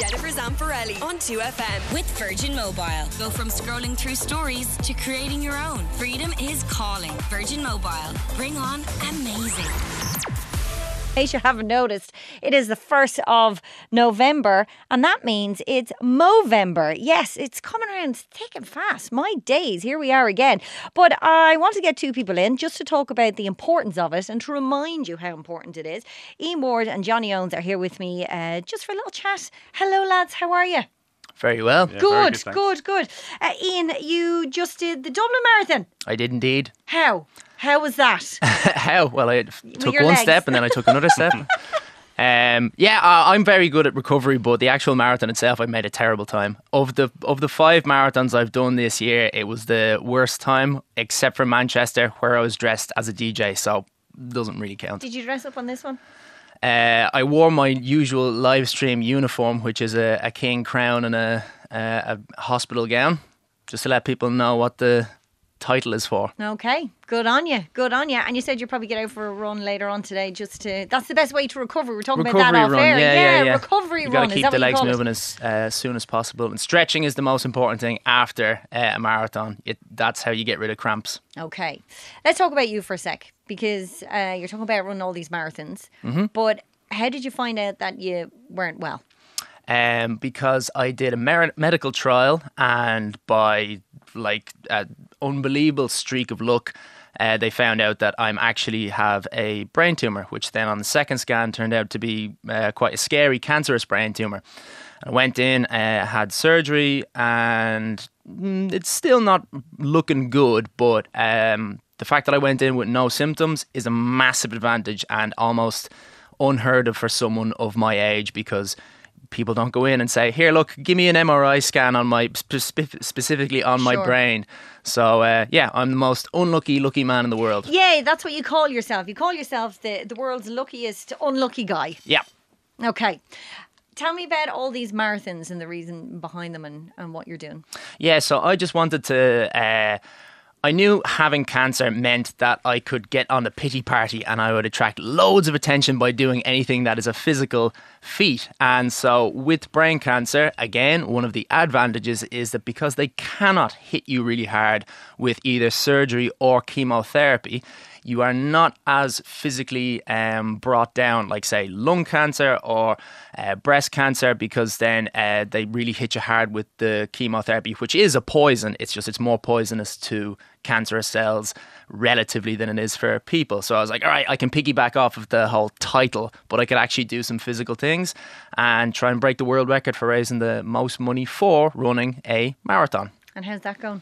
Jennifer Zamparelli on 2FM. With Virgin Mobile. Go from scrolling through stories to creating your own. Freedom is calling. Virgin Mobile. Bring on amazing. In case you haven't noticed, it is the 1st of November, and that means it's Movember. Yes, it's coming around thick and fast. My days, here we are again. But I want to get two people in just to talk about the importance of it and to remind you how important it is. Ian Ward and Johnny Owens are here with me just for a little chat. Hello, lads. How are you? Very well. Yeah, Good. good. Ian, you just did the Dublin Marathon. I did indeed. How? How was that? How? Well, I took your one legs. step and then I took another step. I'm very good at recovery, but the actual marathon itself, I made a terrible time. Of the 5 marathons I've done this year, it was the worst time, except for Manchester, where I was dressed as a DJ, so it doesn't really count. Did you dress up on this one? I wore my usual live stream uniform, which is a king crown and a hospital gown, just to let people know what the title is for. Okay, good on you. And you said you'll probably get out for a run later on today. That's the best way to recover. We're talking about that off run, air. Yeah. Recovery You run. got to Is keep that the what you legs call it? moving as soon as possible. And stretching is the most important thing after a marathon. That's how you get rid of cramps. Okay, let's talk about you for a sec, because you're talking about running all these marathons. Mm-hmm. But how did you find out that you weren't well? Because I did a medical trial, and by an unbelievable streak of luck, they found out that I actually have a brain tumour, which then on the second scan turned out to be quite a scary cancerous brain tumour. I went in, had surgery, and it's still not looking good, but the fact that I went in with no symptoms is a massive advantage and almost unheard of for someone of my age, because people don't go in and say, here, look, give me an MRI scan on my specifically on my brain. So I'm the most lucky man in the world. Yeah, that's what you call yourself. You call yourself the world's luckiest unlucky guy. Yeah. Okay. Tell me about all these marathons and the reason behind them and what you're doing. Yeah, so I just wanted to... I knew having cancer meant that I could get on the pity party and I would attract loads of attention by doing anything that is a physical feat. And so with brain cancer, again, one of the advantages is that because they cannot hit you really hard with either surgery or chemotherapy, you are not as physically brought down like, say, lung cancer or breast cancer, because then they really hit you hard with the chemotherapy, which is a poison. It's more poisonous to cancerous cells relatively than it is for people. So I was like, all right, I can piggyback off of the whole title, but I could actually do some physical things and try and break the world record for raising the most money for running a marathon. And how's that going?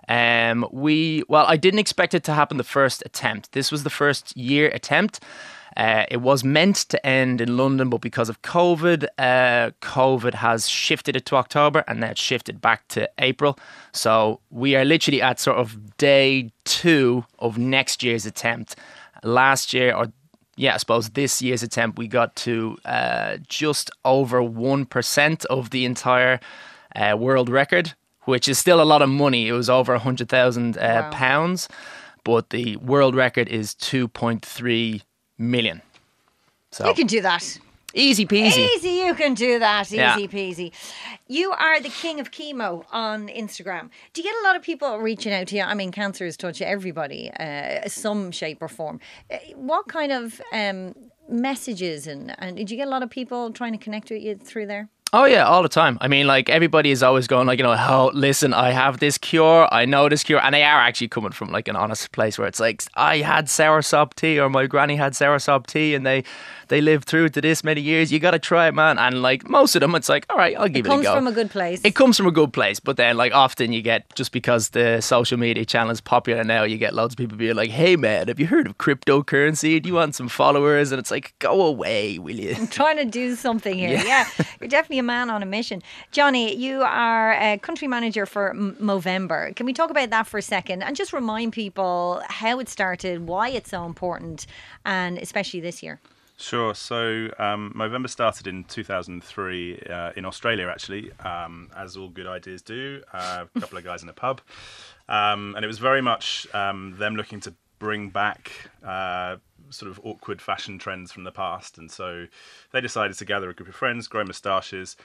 I didn't expect it to happen the first attempt. This was the first year attempt. It was meant to end in London, but because of COVID, COVID has shifted it to October, and now it's shifted back to April. So we are literally at sort of day 2 of next year's attempt. Last year, I suppose this year's attempt, we got to just over 1% of the entire world record, which is still a lot of money. It was over 100,000 pounds, but the world record is 2.3 million. So You can do that. Easy peasy. Easy, you can do that. Yeah. Easy peasy. You are the king of chemo on Instagram. Do you get a lot of people reaching out to you? I mean, cancer has touched everybody, some shape or form. What kind of messages and did you get a lot of people trying to connect with you through there? Oh yeah, all the time. I mean, like, everybody is always going like, oh, listen, I have this cure, I know this cure, and they are actually coming from like an honest place where it's like, I had soursop tea, or my granny had soursop tea, and they lived through to this many years. You got to try it, man. And like most of them, it's like, all right, I'll give it a go. It comes from a good place. It comes from a good place, but then like often you get, just because the social media channel is popular now, you get loads of people being like, hey man, have you heard of cryptocurrency? Do you want some followers? And it's like, go away, will you? I'm trying to do something here. Yeah. You're definitely a man on a mission. Johnny, you are a country manager for Movember. Can we talk about that for a second and just remind people how it started, why it's so important, and especially this year? Sure. So Movember started in 2003 in Australia, actually, as all good ideas do. A couple of guys in a pub. And it was very much them looking to bring back sort of awkward fashion trends from the past. And so they decided to gather a group of friends, grow moustaches,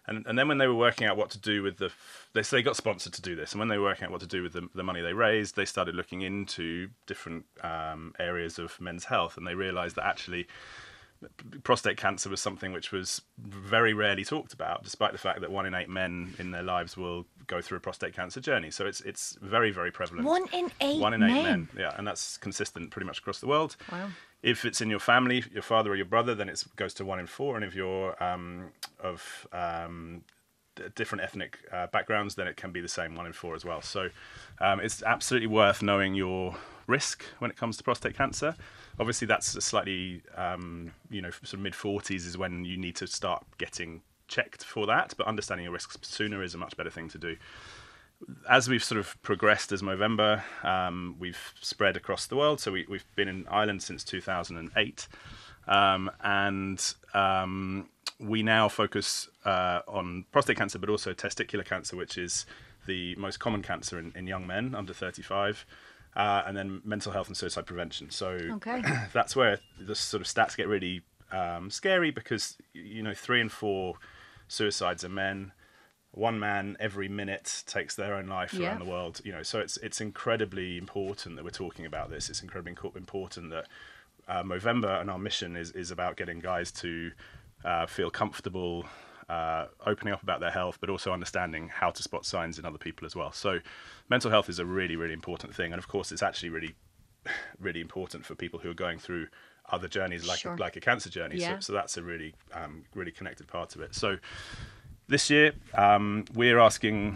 And then when they were working out what to do with they got sponsored to do this, and when they were working out what to do with the money they raised, they started looking into different areas of men's health, and they realised that actually prostate cancer was something which was very rarely talked about, despite the fact that 1 in 8 men in their lives will go through a prostate cancer journey. So it's very, very prevalent. 1 in 8 1 in 8 men, yeah, and that's consistent pretty much across the world. Wow. If it's in your family, your father or your brother, then it goes to 1 in 4, and if you're of different ethnic backgrounds, then it can be the same, 1 in 4 as well. So it's absolutely worth knowing your risk when it comes to prostate cancer. Obviously, that's a slightly, sort of mid-40s is when you need to start getting checked for that, but understanding your risks sooner is a much better thing to do. As we've sort of progressed as Movember, we've spread across the world. So we've been in Ireland since 2008, and we now focus on prostate cancer, but also testicular cancer, which is the most common cancer in young men under 35. And then mental health and suicide prevention. So that's where the sort of stats get really scary, because 3 in 4 suicides are men. 1 man every minute takes their own life around the world. So it's incredibly important that we're talking about this. It's incredibly important that Movember and our mission is about getting guys to feel comfortable opening up about their health, but also understanding how to spot signs in other people as well. So mental health is a really, really important thing. And of course, it's actually really, really important for people who are going through other journeys like a cancer journey. Yeah. So that's a really, really connected part of it. So this year, we're asking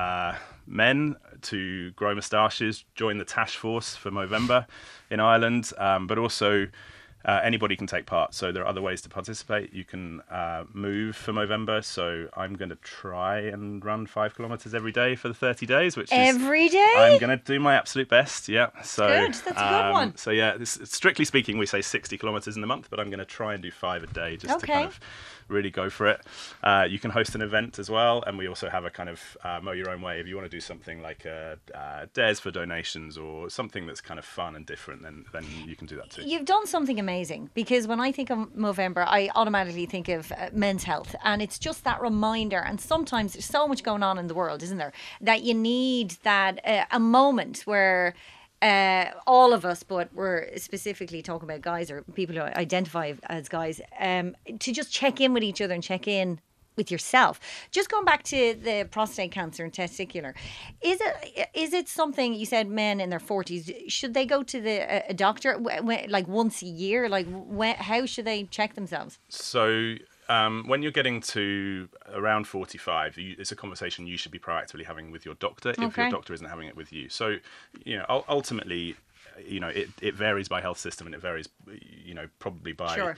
men to grow moustaches, join the Tash Force for Movember in Ireland, but also anybody can take part. So there are other ways to participate. You can move for Movember. So I'm going to try and run 5 kilometers every day for the 30 days, which every day. I'm going to do my absolute best. Yeah. So good. That's a good one. So yeah, strictly speaking, we say 60 kilometers in the month, but I'm going to try and do 5 a day just to kind of really go for it. You can host an event as well, and we also have a kind of mow your own way. If you want to do something like a dares for donations or something that's kind of fun and different, then you can do that too. You've done something amazing, because when I think of Movember, I automatically think of men's health, and it's just that reminder. And sometimes there's so much going on in the world, isn't there, that you need that a moment where all of us, but we're specifically talking about guys or people who identify as guys, to just check in with each other and check in with yourself. Just going back to the prostate cancer and testicular, is it something, you said men in their 40s, should they go to a doctor like once a year? Like how should they check themselves? So when you're getting to around 45, it's a conversation you should be proactively having with your doctor if your doctor isn't having it with you. So, ultimately, it varies by health system, and it varies, probably by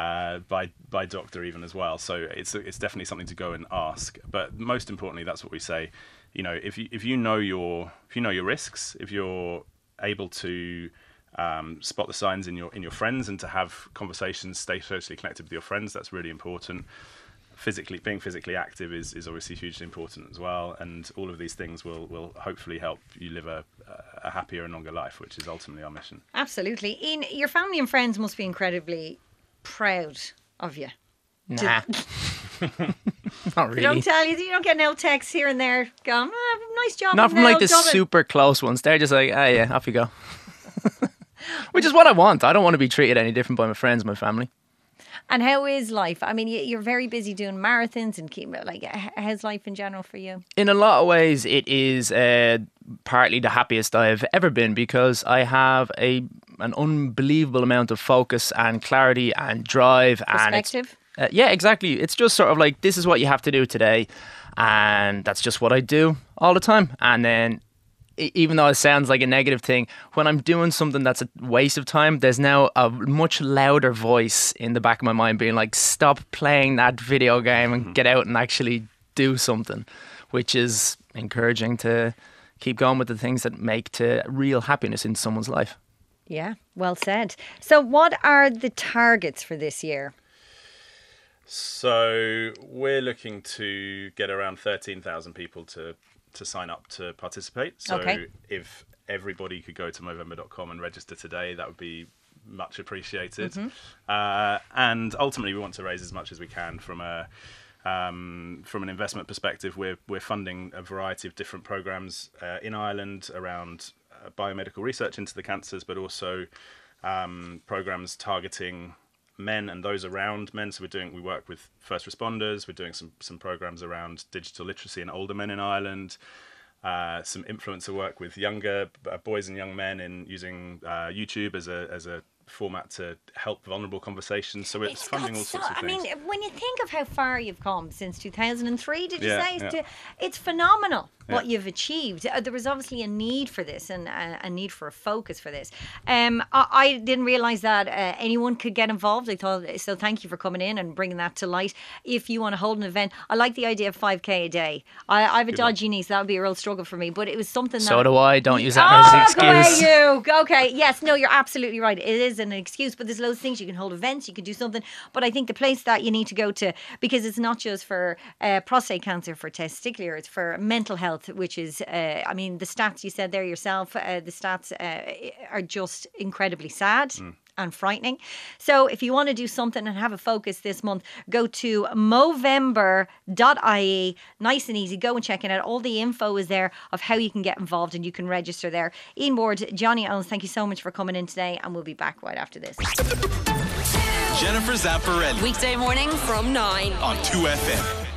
by doctor even as well. So it's definitely something to go and ask. But most importantly, that's what we say. If you know your risks, if you're able to spot the signs in your friends and to have conversations, stay socially connected with your friends, that's really important. Being physically active is obviously hugely important as well, and all of these things will hopefully help you live a happier and longer life, which is ultimately our mission. Absolutely. Ian, your family and friends must be incredibly proud of you. Nah. Not really. They don't tell you, you don't get no texts here and there going, nice job. Not from like the super close ones. They're just like, yeah, off you go. Which is what I want. I don't want to be treated any different by my friends, my family. And how is life? I mean, you're very busy doing marathons and how's life in general for you? In a lot of ways, it is partly the happiest I've ever been, because I have an unbelievable amount of focus and clarity and drive. Perspective? And yeah, exactly. It's just sort of like, this is what you have to do today. And that's just what I do all the time. And then, even though it sounds like a negative thing, when I'm doing something that's a waste of time, there's now a much louder voice in the back of my mind being like, stop playing that video game and get out and actually do something, which is encouraging to keep going with the things that make to real happiness in someone's life. Yeah, well said. So what are the targets for this year? So we're looking to get around 13,000 people to sign up to participate. So if everybody could go to Movember.com and register today, that would be much appreciated. And ultimately, we want to raise as much as we can from a From an investment perspective, we're funding a variety of different programs in Ireland around biomedical research into the cancers, but also programs targeting men and those around men. So we work with first responders. We're doing some programs around digital literacy in older men in Ireland. Some influencer work with younger boys and young men in using YouTube as a format to help vulnerable conversations. So it's funding all sorts of things. I mean, when you think of how far you've come since 2003, did you say? Yeah. It's phenomenal what you've achieved. There was obviously a need for this and a need for a focus for this. I didn't realise that anyone could get involved. I thought, so thank you for coming in and bringing that to light. If you want to hold an event, I like the idea of 5k a day. I have a dodgy knee, so that would be a real struggle for me, but it was something So do I. Don't use that as an excuse. Go away, you. Okay, yes, no, you're absolutely right. It is an excuse, but there's loads of things. You can hold events, you can do something, but I think the place that you need to go to, because it's not just for prostate cancer, for testicular, it's for mental health, which is, I mean, the stats you said there yourself, the stats are just incredibly sad. And frightening. So if you want to do something and have a focus this month, go to Movember.ie. Nice and easy. Go and check it out. All the info is there of how you can get involved and you can register there. Ian Ward, Johnny Owens, thank you so much for coming in today, and we'll be back right after this. Jennifer Zamparelli Weekday morning from 9 on 2FM.